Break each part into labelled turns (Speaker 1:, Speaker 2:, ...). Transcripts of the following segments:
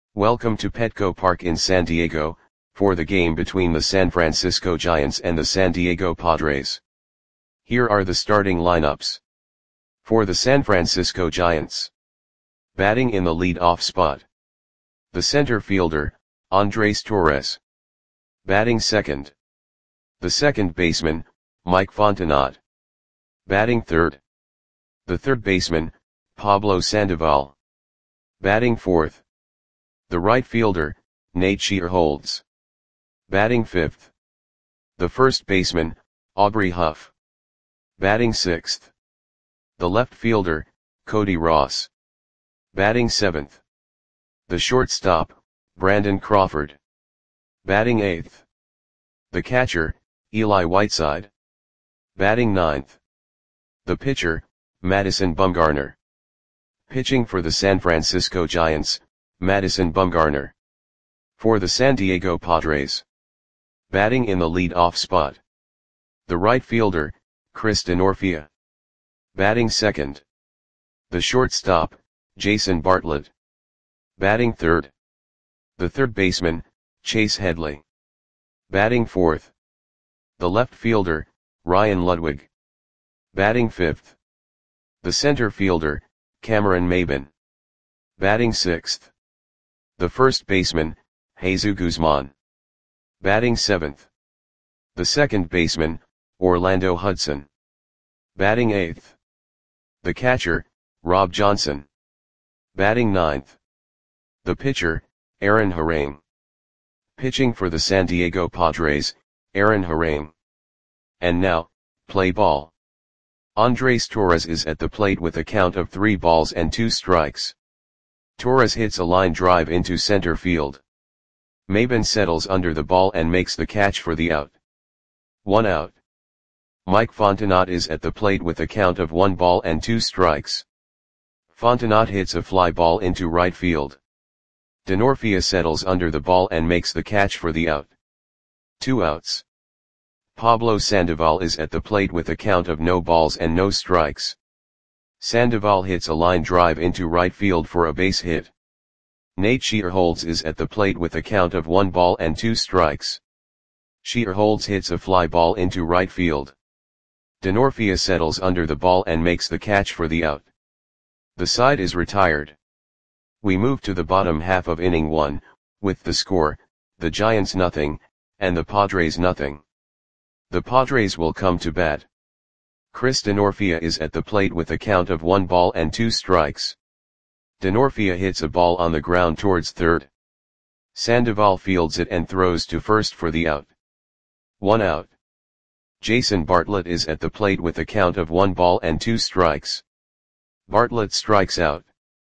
Speaker 1: Welcome to Petco Park in San Diego, for the game between the San Francisco Giants and the San Diego Padres. Here are the starting lineups. For the San Francisco Giants. Batting in the lead-off spot. The center fielder, Andres Torres. Batting second. The second baseman, Mike Fontenot. Batting third. The third baseman, Pablo Sandoval. Batting fourth. The right fielder, Nate Shearholtz. Batting fifth. The first baseman, Aubrey Huff. Batting sixth. The left fielder, Cody Ross. Batting seventh. The shortstop, Brandon Crawford. Batting eighth. The catcher, Eli Whiteside. Batting ninth. The pitcher, Madison Bumgarner. Pitching for the San Francisco Giants, Madison Bumgarner. For the San Diego Padres. Batting in the lead-off spot. The right fielder, Chris Denorfia. Batting second. The shortstop, Jason Bartlett. Batting third. The third baseman, Chase Headley. Batting fourth. The left fielder, Ryan Ludwig. Batting fifth. The center fielder, Cameron Maybin. Batting sixth. The first baseman, Jesus Guzman. Batting seventh. The second baseman, Orlando Hudson. Batting eighth. The catcher, Rob Johnson. Batting ninth. The pitcher, Aaron Harang. Pitching for the San Diego Padres, Aaron Harang. And now, play ball. Andres Torres is at the plate with a count of 3 balls and 2 strikes. Torres hits a line drive into center field. Maybin settles under the ball and makes the catch for the out. 1 out. Mike Fontenot is at the plate with a count of 1 ball and 2 strikes. Fontenot hits a fly ball into right field. Denorfia settles under the ball and makes the catch for the out. 2 outs. Pablo Sandoval is at the plate with a count of no balls and no strikes. Sandoval hits a line drive into right field for a base hit. Nate Shearholtz is at the plate with a count of 1 ball and 2 strikes. Shearholtz hits a fly ball into right field. Denorfia settles under the ball and makes the catch for the out. The side is retired. We move to the bottom half of inning 1, with the score, the Giants nothing, and the Padres nothing. The Padres will come to bat. Chris Denorfia is at the plate with a count of 1 ball and 2 strikes. Denorfia hits a ball on the ground towards third. Sandoval fields it and throws to first for the out. 1 out. Jason Bartlett is at the plate with a count of 1 ball and 2 strikes. Bartlett strikes out.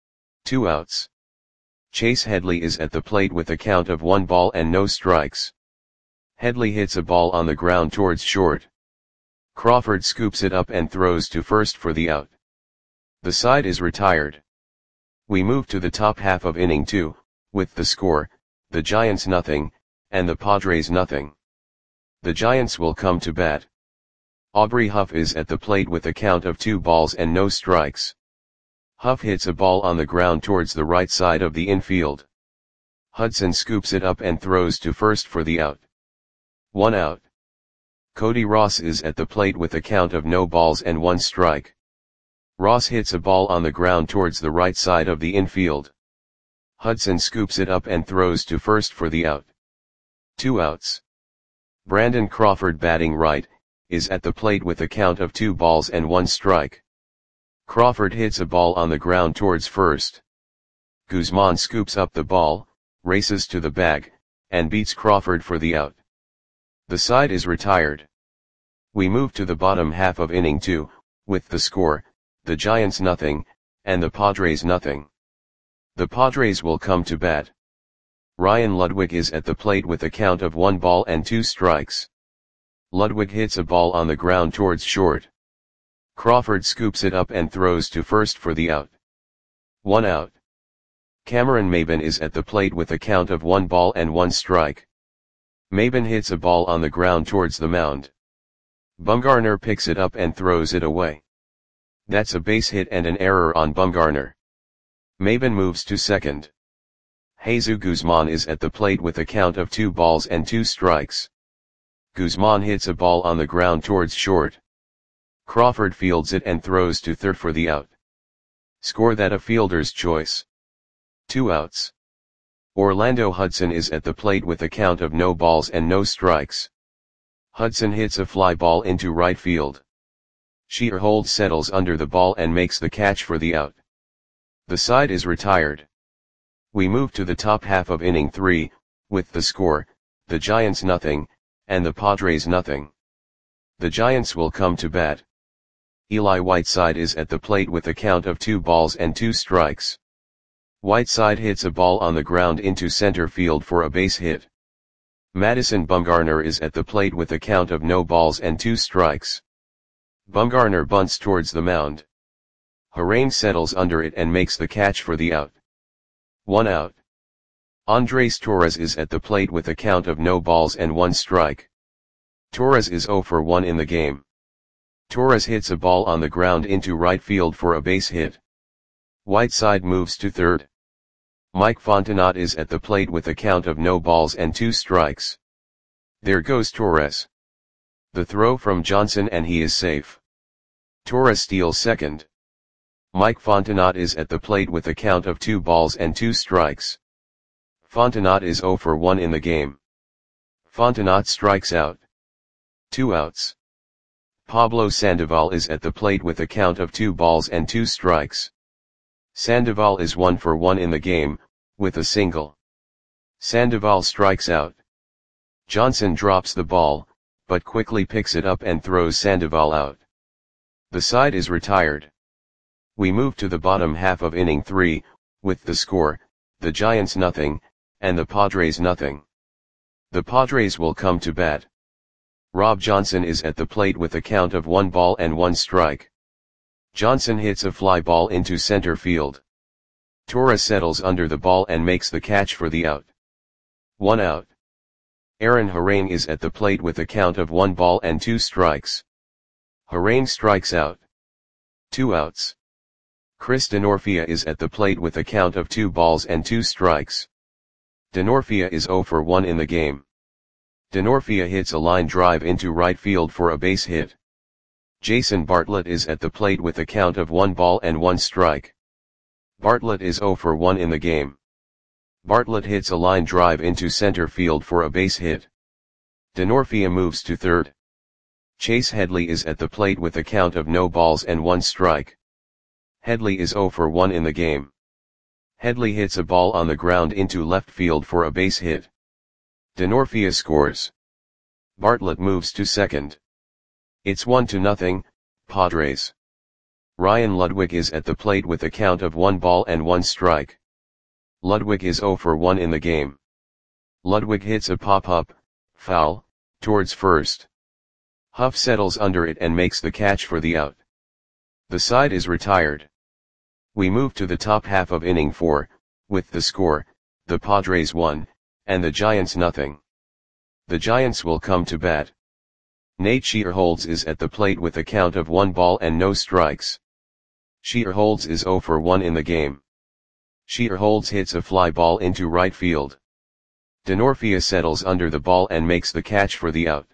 Speaker 1: 2 outs. Chase Headley is at the plate with a count of 1 ball and no strikes. Headley hits a ball on the ground towards short. Crawford scoops it up and throws to first for the out. The side is retired. We move to the top half of inning 2, with the score, the Giants nothing, and the Padres nothing. The Giants will come to bat. Aubrey Huff is at the plate with a count of 2 balls and no strikes. Huff hits a ball on the ground towards the right side of the infield. Hudson scoops it up and throws to first for the out. 1 out. Cody Ross is at the plate with a count of no balls and 1 strike. Ross hits a ball on the ground towards the right side of the infield. Hudson scoops it up and throws to first for the out. 2 outs. Brandon Crawford, batting right, is at the plate with a count of 2 balls and 1 strike. Crawford hits a ball on the ground towards first. Guzman scoops up the ball, races to the bag, and beats Crawford for the out. The side is retired. We move to the bottom half of inning 2, with the score, the Giants nothing, and the Padres nothing. The Padres will come to bat. Ryan Ludwig is at the plate with a count of 1 ball and 2 strikes. Ludwig hits a ball on the ground towards short. Crawford scoops it up and throws to first for the out. 1 out. Cameron Maybin is at the plate with a count of 1 ball and 1 strike. Maybin hits a ball on the ground towards the mound. Bumgarner picks it up and throws it away. That's a base hit and an error on Bumgarner. Maybin moves to second. Jesus Guzman is at the plate with a count of 2 balls and 2 strikes. Guzman hits a ball on the ground towards short. Crawford fields it and throws to third for the out. Score that a fielder's choice. 2 outs. Orlando Hudson is at the plate with a count of no balls and no strikes. Hudson hits a fly ball into right field. Shearholtz settles under the ball and makes the catch for the out. The side is retired. We move to the top half of inning 3, with the score, the Giants nothing, and the Padres nothing. The Giants will come to bat. Eli Whiteside is at the plate with a count of 2 balls and 2 strikes. Whiteside hits a ball on the ground into center field for a base hit. Madison Bumgarner is at the plate with a count of no balls and 2 strikes. Bumgarner bunts towards the mound. Harane settles under it and makes the catch for the out. 1 out. Andres Torres is at the plate with a count of no balls and 1 strike. Torres is 0 for 1 in the game. Torres hits a ball on the ground into right field for a base hit. Whiteside moves to third. Mike Fontenot is at the plate with a count of no balls and 2 strikes. There goes Torres. The throw from Johnson and he is safe. Torres steals second. Mike Fontenot is at the plate with a count of 2 balls and 2 strikes. Fontenot is 0 for 1 in the game. Fontenot strikes out. 2 outs. Pablo Sandoval is at the plate with a count of 2 balls and 2 strikes. Sandoval is 1 for 1 in the game, with a single. Sandoval strikes out. Johnson drops the ball, but quickly picks it up and throws Sandoval out. The side is retired. We move to the bottom half of inning 3, with the score, the Giants nothing, and the Padres nothing. The Padres will come to bat. Rob Johnson is at the plate with a count of 1 ball and 1 strike. Johnson hits a fly ball into center field. Torres settles under the ball and makes the catch for the out. 1 out. Aaron Harane is at the plate with a count of 1 ball and 2 strikes. Harane strikes out. 2 outs. Chris Denorfia is at the plate with a count of 2 balls and 2 strikes. Denorfia is 0 for 1 in the game. Denorfia hits a line drive into right field for a base hit. Jason Bartlett is at the plate with a count of 1 ball and 1 strike. Bartlett is 0 for 1 in the game. Bartlett hits a line drive into center field for a base hit. Denorfia moves to third. Chase Headley is at the plate with a count of no balls and 1 strike. Headley is 0 for 1 in the game. Headley hits a ball on the ground into left field for a base hit. Denorfia scores. Bartlett moves to second. It's 1-0, Padres. Ryan Ludwig is at the plate with a count of 1 ball and 1 strike. Ludwig is 0 for 1 in the game. Ludwig hits a pop-up, foul, towards first. Huff settles under it and makes the catch for the out. The side is retired. We move to the top half of inning 4, with the score, the Padres 1, and the Giants nothing. The Giants will come to bat. Nate Shearholtz is at the plate with a count of 1 ball and no strikes. Shearholtz is 0 for 1 in the game. Shearholtz hits a fly ball into right field. Denorfia settles under the ball and makes the catch for the out.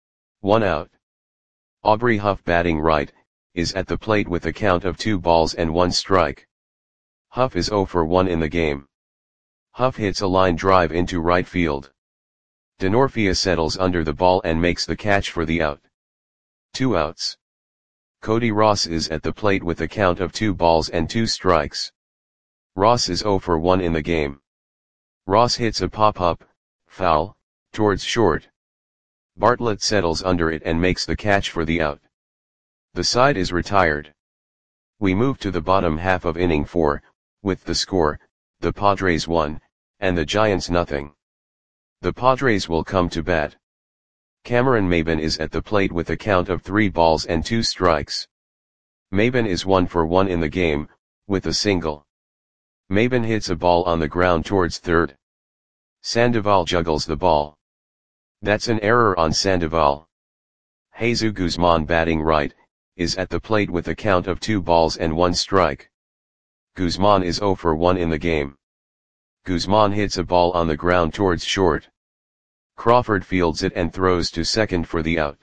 Speaker 1: 1 out. Aubrey Huff, batting right, is at the plate with a count of 2 balls and 1 strike. Huff is 0 for 1 in the game. Huff hits a line drive into right field. Denorfia settles under the ball and makes the catch for the out. 2 outs. Cody Ross is at the plate with a count of 2 balls and 2 strikes. Ross is 0 for 1 in the game. Ross hits a pop-up, foul, towards short. Bartlett settles under it and makes the catch for the out. The side is retired. We move to the bottom half of inning 4, with the score, the Padres 1, and the Giants nothing. The Padres will come to bat. Cameron Maybin is at the plate with a count of 3 balls and 2 strikes. Maybin is 1 for 1 in the game, with a single. Maybin hits a ball on the ground towards third. Sandoval juggles the ball. That's an error on Sandoval. Jesus Guzman, batting right, is at the plate with a count of 2 balls and 1 strike. Guzman is 0 for 1 in the game. Guzman hits a ball on the ground towards short. Crawford fields it and throws to second for the out.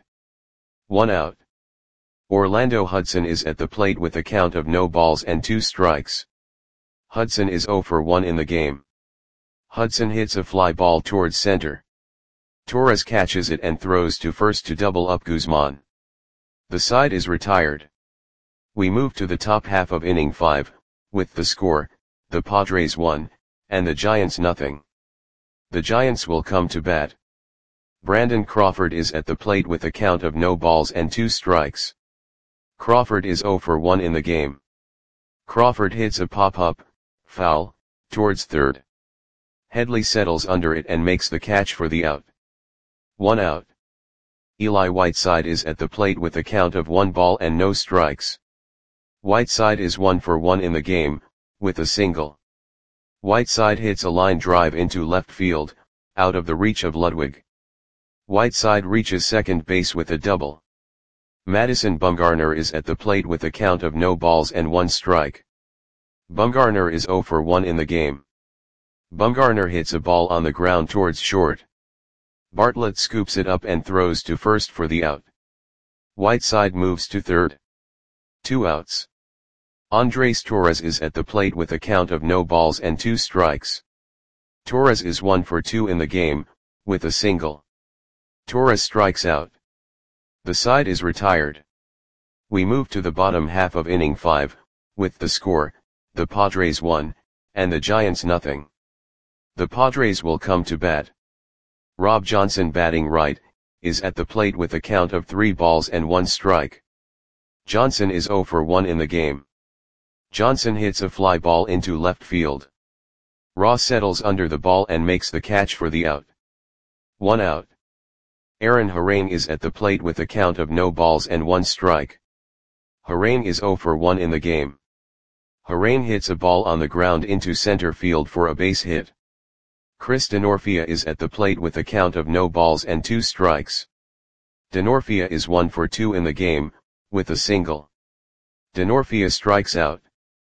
Speaker 1: 1 out. Orlando Hudson is at the plate with a count of no balls and 2 strikes. Hudson is 0 for 1 in the game. Hudson hits a fly ball towards center. Torres catches it and throws to first to double up Guzman. The side is retired. We move to the top half of inning 5, with the score, the Padres 1, and the Giants nothing. The Giants will come to bat. Brandon Crawford is at the plate with a count of no balls and 2 strikes. Crawford is 0 for 1 in the game. Crawford hits a pop-up, foul, towards third. Headley settles under it and makes the catch for the out. 1 out. Eli Whiteside is at the plate with a count of 1 ball and no strikes. Whiteside is 1 for 1 in the game, with a single. Whiteside hits a line drive into left field, out of the reach of Ludwig. Whiteside reaches second base with a double. Madison Bumgarner is at the plate with a count of no balls and 1 strike. Bumgarner is 0 for 1 in the game. Bumgarner hits a ball on the ground towards short. Bartlett scoops it up and throws to first for the out. Whiteside moves to third. 2 outs. Andres Torres is at the plate with a count of no balls and 2 strikes. Torres is 1 for 2 in the game, with a single. Torres strikes out. The side is retired. We move to the bottom half of inning 5, with the score, the Padres 1, and the Giants nothing. The Padres will come to bat. Rob Johnson, batting right, is at the plate with a count of 3 balls and 1 strike. Johnson is 0 for 1 in the game. Johnson hits a fly ball into left field. Ross settles under the ball and makes the catch for the out. 1 out. Aaron Harang is at the plate with a count of no balls and 1 strike. Harang is 0 for 1 in the game. Harang hits a ball on the ground into center field for a base hit. Chris Denorfia is at the plate with a count of no balls and 2 strikes. Denorfia is 1 for 2 in the game, with a single. Denorfia strikes out.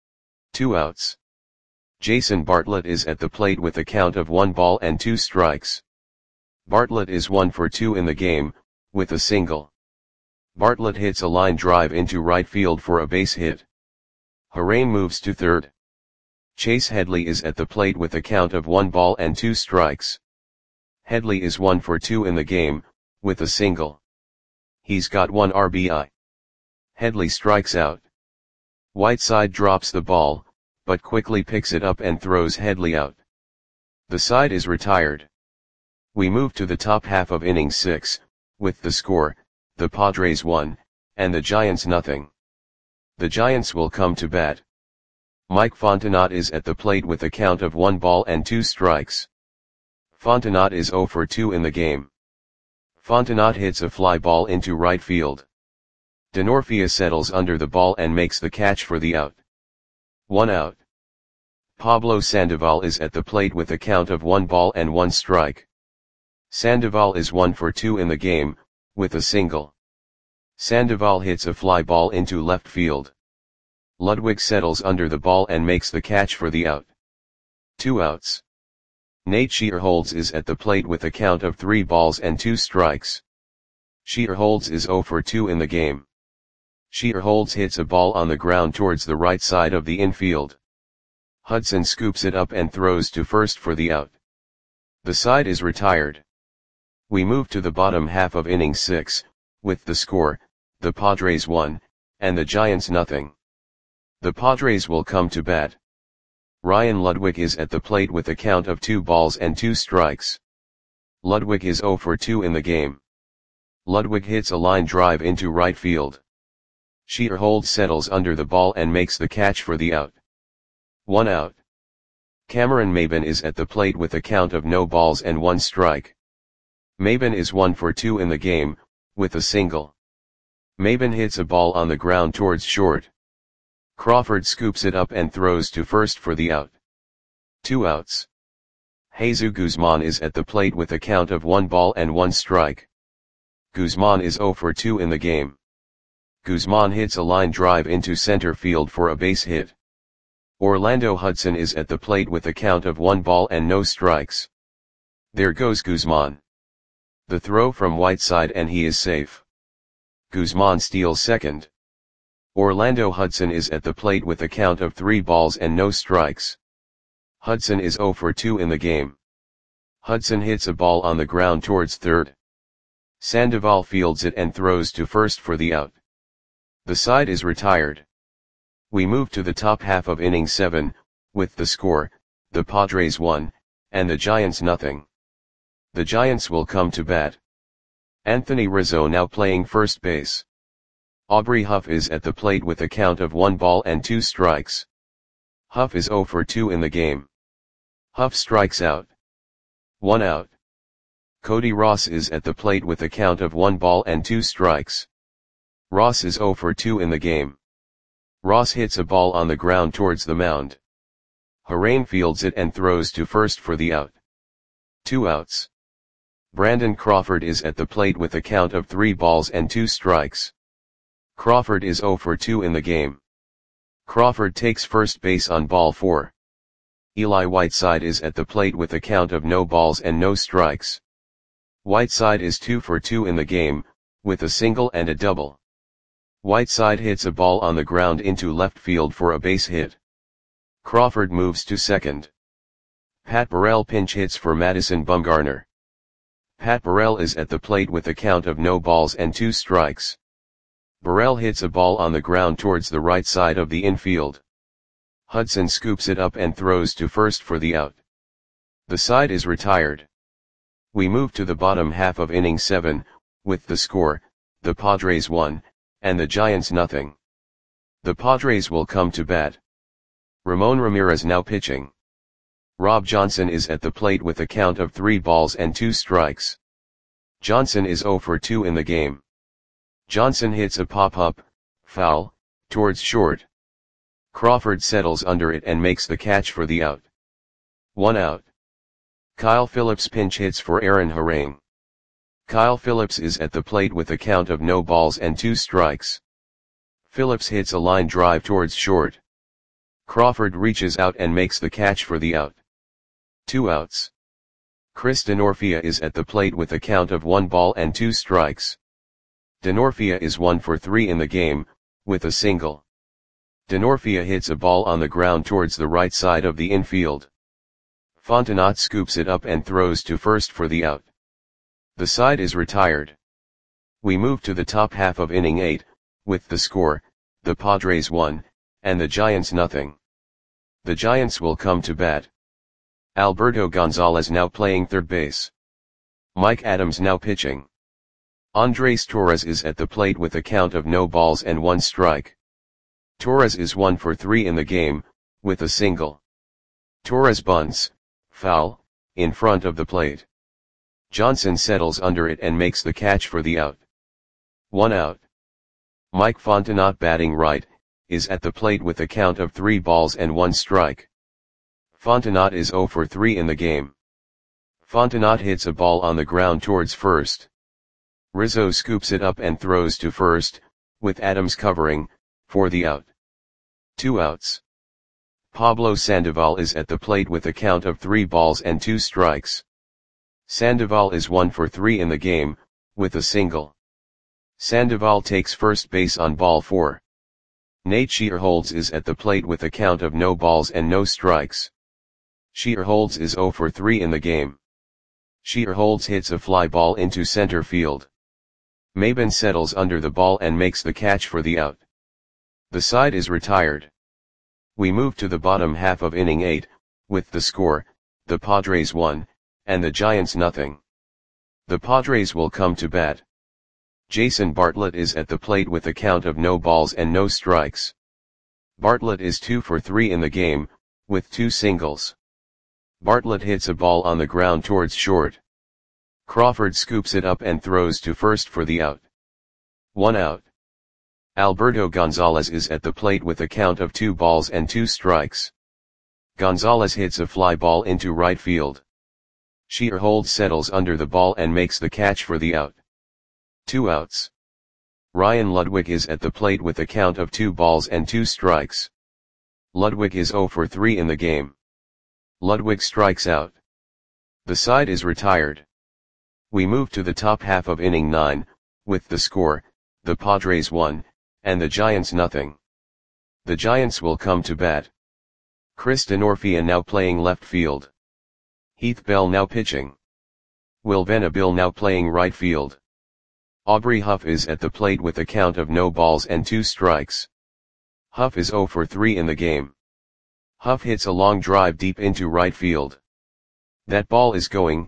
Speaker 1: 2 outs. Jason Bartlett is at the plate with a count of 1 ball and 2 strikes. Bartlett is 1 for 2 in the game, with a single. Bartlett hits a line drive into right field for a base hit. Harang moves to third. Chase Headley is at the plate with a count of 1 ball and 2 strikes. Headley is 1 for 2 in the game, with a single. He's got 1 RBI. Headley strikes out. Whiteside drops the ball, but quickly picks it up and throws Headley out. The side is retired. We move to the top half of inning 6, with the score, the Padres 1, and the Giants nothing. The Giants will come to bat. Mike Fontenot is at the plate with a count of 1 ball and 2 strikes. Fontenot is 0 for 2 in the game. Fontenot hits a fly ball into right field. Denorfia settles under the ball and makes the catch for the out. 1 out. Pablo Sandoval is at the plate with a count of 1 ball and 1 strike. Sandoval is 1 for 2 in the game, with a single. Sandoval hits a fly ball into left field. Ludwig settles under the ball and makes the catch for the out. 2 outs. Nate Shearholtz is at the plate with a count of 3 balls and 2 strikes. Shearholtz is 0 for 2 in the game. Shearholtz hits a ball on the ground towards the right side of the infield. Hudson scoops it up and throws to first for the out. The side is retired. We move to the bottom half of inning 6, with the score, the Padres 1, and the Giants nothing. The Padres will come to bat. Ryan Ludwig is at the plate with a count of 2 balls and 2 strikes. Ludwig is 0 for 2 in the game. Ludwig hits a line drive into right field. Shearholtz settles under the ball and makes the catch for the out. 1 out. Cameron Maybin is at the plate with a count of no balls and 1 strike. Maybin is 1 for 2 in the game, with a single. Maybin hits a ball on the ground towards short. Crawford scoops it up and throws to first for the out. 2 outs. Jesus Guzman is at the plate with a count of 1 ball and 1 strike. Guzman is 0 for 2 in the game. Guzman hits a line drive into center field for a base hit. Orlando Hudson is at the plate with a count of 1 ball and no strikes. There goes Guzman. The throw from Whiteside and he is safe. Guzman steals second. Orlando Hudson is at the plate with a count of 3 balls and no strikes. Hudson is 0 for 2 in the game. Hudson hits a ball on the ground towards third. Sandoval fields it and throws to first for the out. The side is retired. We move to the top half of inning 7, with the score, the Padres 1, and the Giants nothing. The Giants will come to bat. Anthony Rizzo now playing first base. Aubrey Huff is at the plate with a count of 1 ball and 2 strikes. Huff is 0 for 2 in the game. Huff strikes out. 1 out. Cody Ross is at the plate with a count of 1 ball and 2 strikes. Ross is 0 for 2 in the game. Ross hits a ball on the ground towards the mound. Harain fields it and throws to first for the out. 2 outs. Brandon Crawford is at the plate with a count of 3 balls and 2 strikes. Crawford is 0 for 2 in the game. Crawford takes first base on ball 4. Eli Whiteside is at the plate with a count of no balls and no strikes. Whiteside is 2 for 2 in the game, with a single and a double. Whiteside hits a ball on the ground into left field for a base hit. Crawford moves to second. Pat Burrell pinch hits for Madison Bumgarner. Pat Burrell is at the plate with a count of no balls and 2 strikes. Burrell hits a ball on the ground towards the right side of the infield. Hudson scoops it up and throws to first for the out. The side is retired. We move to the bottom half of inning 7, with the score, the Padres 1, and the Giants nothing. The Padres will come to bat. Ramon Ramirez now pitching. Rob Johnson is at the plate with a count of 3 balls and 2 strikes. Johnson is 0 for 2 in the game. Johnson hits a pop-up, foul, towards short. Crawford settles under it and makes the catch for the out. 1 out. Kyle Phillips pinch hits for Aaron Harain. Kyle Phillips is at the plate with a count of no balls and 2 strikes. Phillips hits a line drive towards short. Crawford reaches out and makes the catch for the out. 2 outs. Chris Denorfia is at the plate with a count of 1 ball and 2 strikes. Denorfia is 1 for 3 in the game, with a single. Denorfia hits a ball on the ground towards the right side of the infield. Fontenot scoops it up and throws to first for the out. The side is retired. We move to the top half of inning 8, with the score, the Padres 1, and the Giants nothing. The Giants will come to bat. Alberto Gonzalez now playing third base. Mike Adams now pitching. Andres Torres is at the plate with a count of no balls and 1 strike. Torres is 1 for 3 in the game, with a single. Torres bunts, foul, in front of the plate. Johnson settles under it and makes the catch for the out. 1 out. Mike Fontenot batting right, is at the plate with a count of 3 balls and 1 strike. Fontenot is 0 for 3 in the game. Fontenot hits a ball on the ground towards first. Rizzo scoops it up and throws to first, with Adams covering, for the out. 2 outs. Pablo Sandoval is at the plate with a count of 3 balls and 2 strikes. Sandoval is 1 for 3 in the game, with a single. Sandoval takes first base on ball 4. Nate Shearholtz is at the plate with a count of no balls and no strikes. Shearholtz is 0 for 3 in the game. Shearholtz hits a fly ball into center field. Maben settles under the ball and makes the catch for the out. The side is retired. We move to the bottom half of inning 8, with the score, the Padres 1, and the Giants nothing. The Padres will come to bat. Jason Bartlett is at the plate with a count of no balls and no strikes. Bartlett is 2 for 3 in the game, with 2 singles. Bartlett hits a ball on the ground towards short. Crawford scoops it up and throws to first for the out. 1 out. Alberto Gonzalez is at the plate with a count of 2 balls and 2 strikes. Gonzalez hits a fly ball into right field. Shearholtz settles under the ball and makes the catch for the out. 2 outs. Ryan Ludwig is at the plate with a count of 2 balls and 2 strikes. Ludwig is 0 for 3 in the game. Ludwig strikes out. The side is retired. We move to the top half of inning 9, with the score, the Padres 1, and the Giants nothing. The Giants will come to bat. Chris Denorfia now playing left field. Heath Bell now pitching. Will Venable now playing right field. Aubrey Huff is at the plate with a count of no balls and 2 strikes. Huff is 0 for 3 in the game. Huff hits a long drive deep into right field. That ball is gone.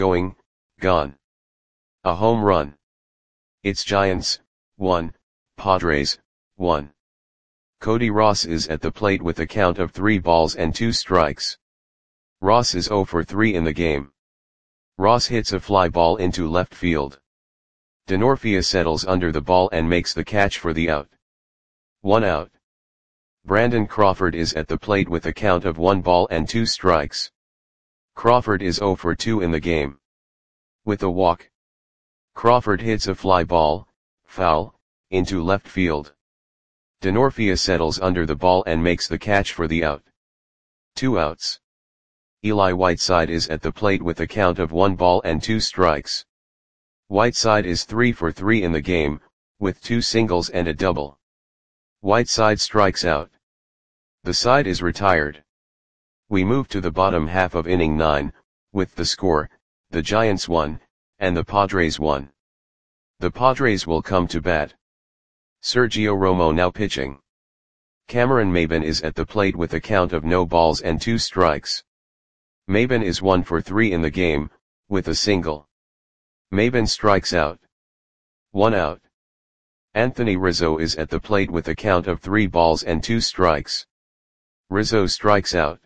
Speaker 1: A home run. It's Giants, 1, Padres, 1. Cody Ross is at the plate with a count of 3 balls and 2 strikes. Ross is 0 for 3 in the game. Ross hits a fly ball into left field. Denorfia settles under the ball and makes the catch for the out. 1 out. Brandon Crawford is at the plate with a count of 1 ball and 2 strikes. Crawford is 0 for 2 in the game. With a walk, Crawford hits a fly ball, foul, into left field. Denorfia settles under the ball and makes the catch for the out. 2 outs. Eli Whiteside is at the plate with a count of 1 ball and 2 strikes. Whiteside is 3 for 3 in the game, with 2 singles and a double. Whiteside strikes out. The side is retired. We move to the bottom half of inning 9, with the score, the Giants 1, and the Padres 1. The Padres will come to bat. Sergio Romo now pitching. Cameron Maybin is at the plate with a count of no balls and 2 strikes. Maybin is 1 for 3 in the game, with a single. Maybin strikes out. 1 out. Anthony Rizzo is at the plate with a count of 3 balls and 2 strikes. Rizzo strikes out.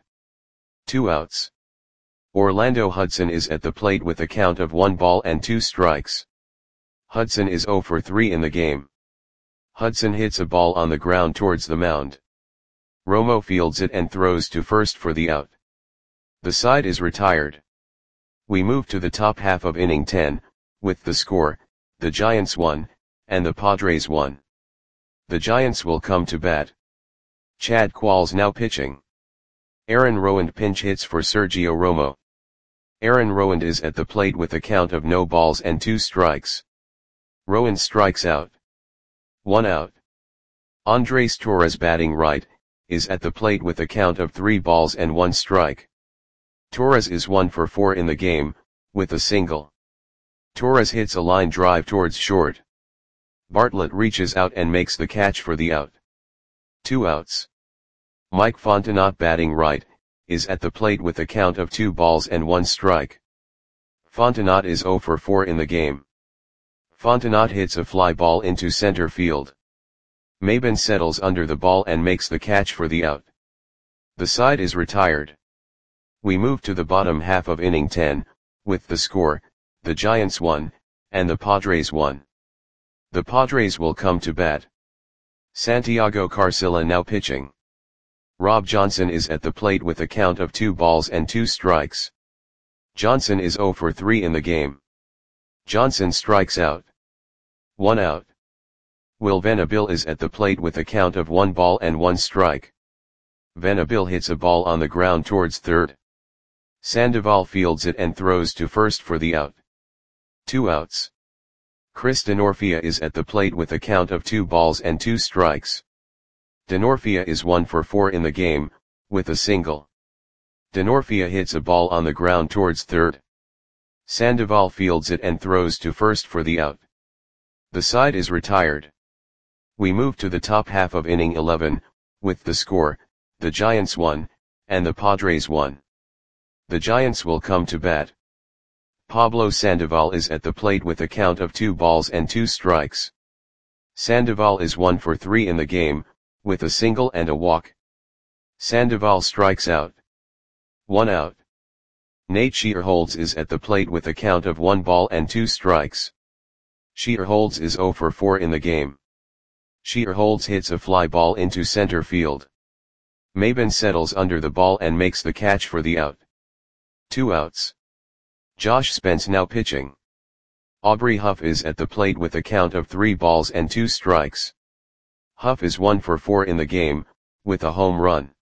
Speaker 1: 2 outs. Orlando Hudson is at the plate with a count of 1 ball and 2 strikes. Hudson is 0 for 3 in the game. Hudson hits a ball on the ground towards the mound. Romo fields it and throws to first for the out. The side is retired. We move to the top half of inning 10, with the score, the Giants 1, and the Padres 1. The Giants will come to bat. Chad Qualls now pitching. Aaron Rowand pinch hits for Sergio Romo. Aaron Rowand is at the plate with a count of no balls and 2 strikes. Rowand strikes out. 1 out. Andres Torres batting right, is at the plate with a count of 3 balls and 1 strike. Torres is 1 for 4 in the game, with a single. Torres hits a line drive towards short. Bartlett reaches out and makes the catch for the out. 2 outs. Mike Fontenot batting right, is at the plate with a count of 2 balls and 1 strike. Fontenot is 0 for 4 in the game. Fontenot hits a fly ball into center field. Maybin settles under the ball and makes the catch for the out. The side is retired. We move to the bottom half of inning 10, with the score, the Giants 1, and the Padres 1. The Padres will come to bat. Santiago Carcilla now pitching. Rob Johnson is at the plate with a count of 2 balls and 2 strikes. Johnson is 0 for 3 in the game. Johnson strikes out. 1 out. Will Venable is at the plate with a count of 1 ball and 1 strike. Venable hits a ball on the ground towards third. Sandoval fields it and throws to first for the out. 2 outs. Chris Denorfia is at the plate with a count of 2 balls and 2 strikes. Denorfia is 1 for 4 in the game, with a single. Denorfia hits a ball on the ground towards third. Sandoval fields it and throws to first for the out. The side is retired. We move to the top half of inning 11, with the score, the Giants 1, and the Padres 1. The Giants will come to bat. Pablo Sandoval is at the plate with a count of 2 balls and 2 strikes. Sandoval is 1 for 3 in the game, with a single and a walk. Sandoval strikes out. 1 out. Nate Shearholtz is at the plate with a count of 1 ball and 2 strikes. Shearholtz is 0 for 4 in the game. Shearholtz hits a fly ball into center field. Maybin settles under the ball and makes the catch for the out. 2 outs. Josh Spence now pitching. Aubrey Huff is at the plate with a count of 3 balls and 2 strikes. Huff is 1 for 4 in the game, with a home run.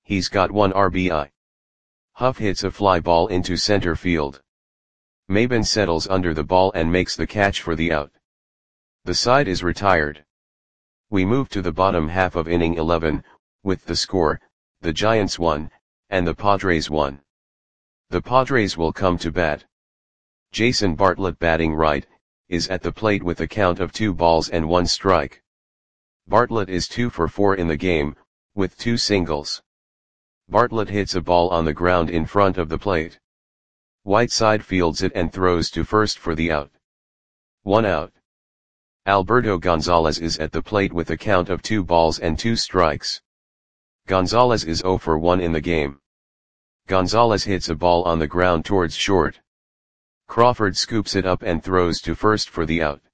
Speaker 1: He's got 1 RBI. Huff hits a fly ball into center field. Maben settles under the ball and makes the catch for the out. The side is retired. We move to the bottom half of inning 11, with the score, the Giants 1, and the Padres 1. The Padres will come to bat. Jason Bartlett, batting right, is at the plate with a count of 2 balls and 1 strike. Bartlett is 2 for 4 in the game, with 2 singles. Bartlett hits a ball on the ground in front of the plate. Whiteside fields it and throws to first for the out. 1 out. Alberto Gonzalez is at the plate with a count of 2 balls and 2 strikes. Gonzalez is 0 for 1 in the game. Gonzalez hits a ball on the ground towards short. Crawford scoops it up and throws to first for the out.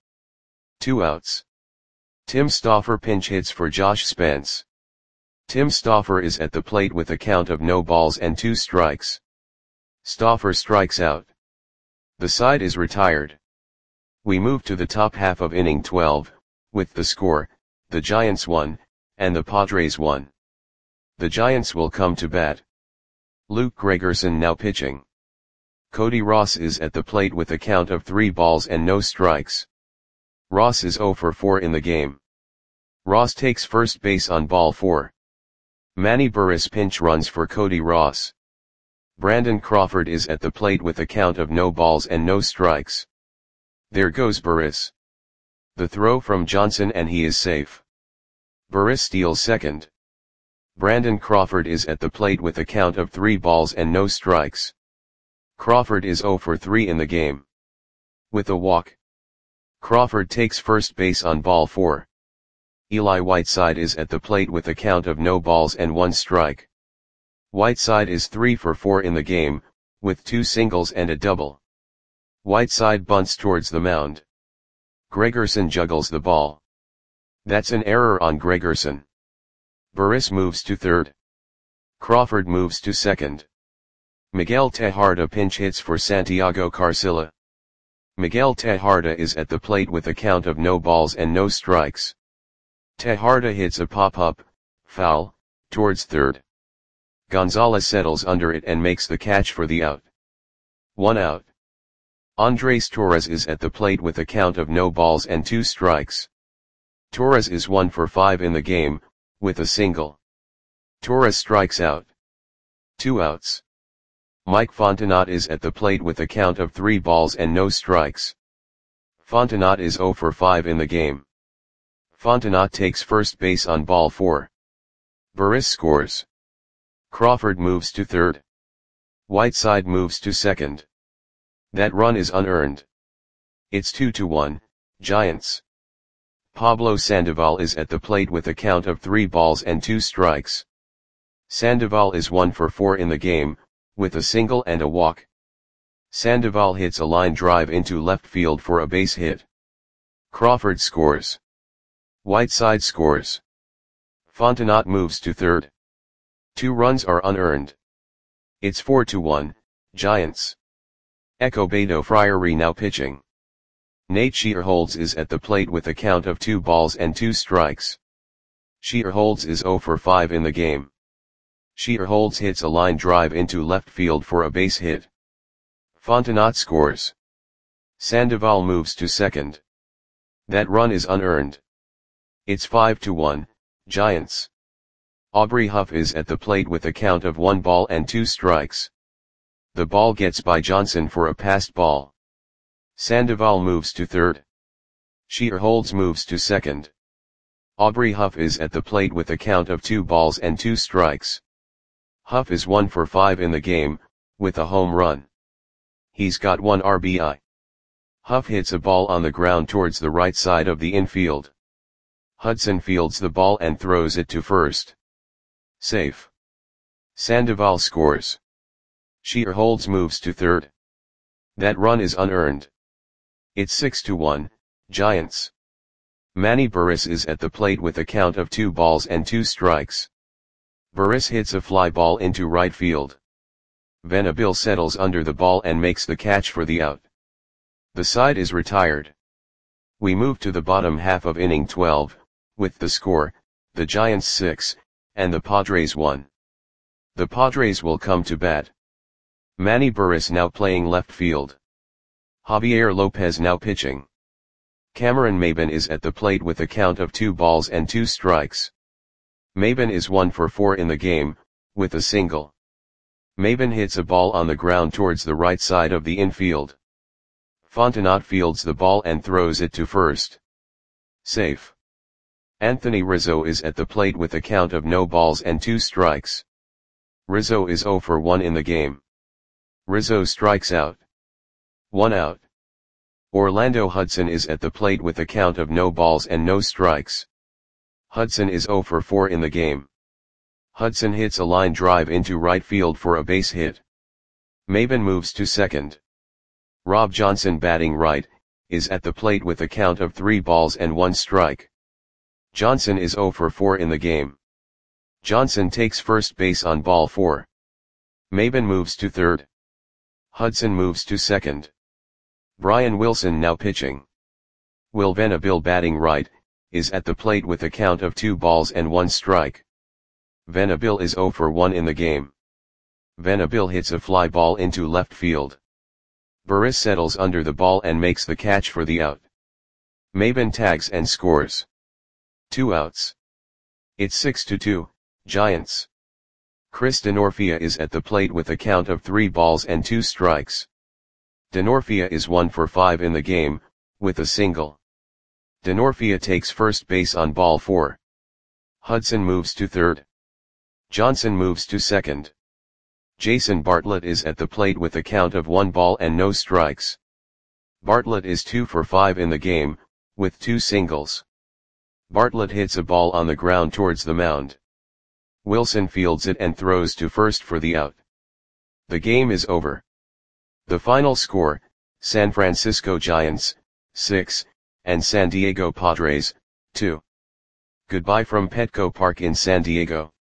Speaker 1: 2 outs. Tim Stauffer pinch hits for Josh Spence. Tim Stauffer is at the plate with a count of no balls and 2 strikes. Stauffer strikes out. The side is retired. We move to the top half of inning 12, with the score, the Giants 1, and the Padres 1. The Giants will come to bat. Luke Gregerson now pitching. Cody Ross is at the plate with a count of 3 balls and no strikes. Ross is 0 for 4 in the game. Ross takes first base on ball 4. Manny Burris pinch runs for Cody Ross. Brandon Crawford is at the plate with a count of no balls and no strikes. There goes Burris. The throw from Johnson and he is safe. Burris steals second. Brandon Crawford is at the plate with a count of 3 balls and no strikes. Crawford is 0 for 3 in the game. With a walk. Crawford takes first base on ball 4. Eli Whiteside is at the plate with a count of no balls and 1 strike. Whiteside is 3 for 4 in the game, with 2 singles and a double. Whiteside bunts towards the mound. Gregerson juggles the ball. That's an error on Gregerson. Burris moves to third. Crawford moves to second. Miguel Tejada pinch hits for Santiago Carcilla. Miguel Tejada is at the plate with a count of no balls and no strikes. Tejada hits a pop-up, foul, towards third. Gonzalez settles under it and makes the catch for the out. 1 out. Andres Torres is at the plate with a count of no balls and 2 strikes. Torres is 1 for 5 in the game, with a single. Torres strikes out. 2 outs. Mike Fontenot is at the plate with a count of 3 balls and no strikes. Fontenot is 0 for 5 in the game. Fontenot takes first base on ball 4. Burris scores. Crawford moves to third. Whiteside moves to second. That run is unearned. It's 2-1, Giants. Pablo Sandoval is at the plate with a count of 3 balls and 2 strikes. Sandoval is 1 for 4 in the game, with a single and a walk. Sandoval hits a line drive into left field for a base hit. Crawford scores. Whiteside scores. Fontenot moves to third. 2 runs are unearned. It's 4-1, Giants. Escobedo Friary now pitching. Nate Shearholtz is at the plate with a count of 2 balls and 2 strikes. Shearholtz is 0 for 5 in the game. Shearholtz hits a line drive into left field for a base hit. Fontenot scores. Sandoval moves to second. That run is unearned. It's 5-1, Giants. Aubrey Huff is at the plate with a count of 1 ball and 2 strikes. The ball gets by Johnson for a passed ball. Sandoval moves to third. Shearholtz moves to second. Aubrey Huff is at the plate with a count of 2 balls and 2 strikes. Huff is 1 for 5 in the game, with a home run. He's got 1 RBI. Huff hits a ball on the ground towards the right side of the infield. Hudson fields the ball and throws it to first. Safe. Sandoval scores. Shearholtz moves to third. That run is unearned. It's 6-1, Giants. Manny Burris is at the plate with a count of 2 balls and 2 strikes. Burris hits a fly ball into right field. Venable settles under the ball and makes the catch for the out. The side is retired. We move to the bottom half of inning 12, with the score, the Giants 6, and the Padres 1. The Padres will come to bat. Manny Burris now playing left field. Javier Lopez now pitching. Cameron Maybin is at the plate with a count of 2 balls and 2 strikes. Maybin is 1 for 4 in the game, with a single. Maybin hits a ball on the ground towards the right side of the infield. Fontenot fields the ball and throws it to first. Safe. Anthony Rizzo is at the plate with a count of no balls and 2 strikes. Rizzo is 0 for 1 in the game. Rizzo strikes out. 1 out. Orlando Hudson is at the plate with a count of no balls and no strikes. Hudson is 0 for 4 in the game. Hudson hits a line drive into right field for a base hit. Maybin moves to second. Rob Johnson batting right, is at the plate with a count of 3 balls and 1 strike. Johnson is 0 for 4 in the game. Johnson takes first base on ball 4. Maybin moves to third. Hudson moves to second. Brian Wilson now pitching. Will Venable batting right, is at the plate with a count of 2 balls and 1 strike. Venable is 0 for 1 in the game. Venable hits a fly ball into left field. Burris settles under the ball and makes the catch for the out. Maybin tags and scores. 2 outs. It's 6-2, Giants. Chris Denorfia is at the plate with a count of 3 balls and 2 strikes. Denorfia is 1 for 5 in the game, with a single. Denorfia takes first base on ball 4. Hudson moves to third. Johnson moves to second. Jason Bartlett is at the plate with a count of 1 ball and no strikes. Bartlett is 2 for 5 in the game, with 2 singles. Bartlett hits a ball on the ground towards the mound. Wilson fields it and throws to first for the out. The game is over. The final score, San Francisco Giants, 6, and San Diego Padres, 2. Goodbye from Petco Park in San Diego.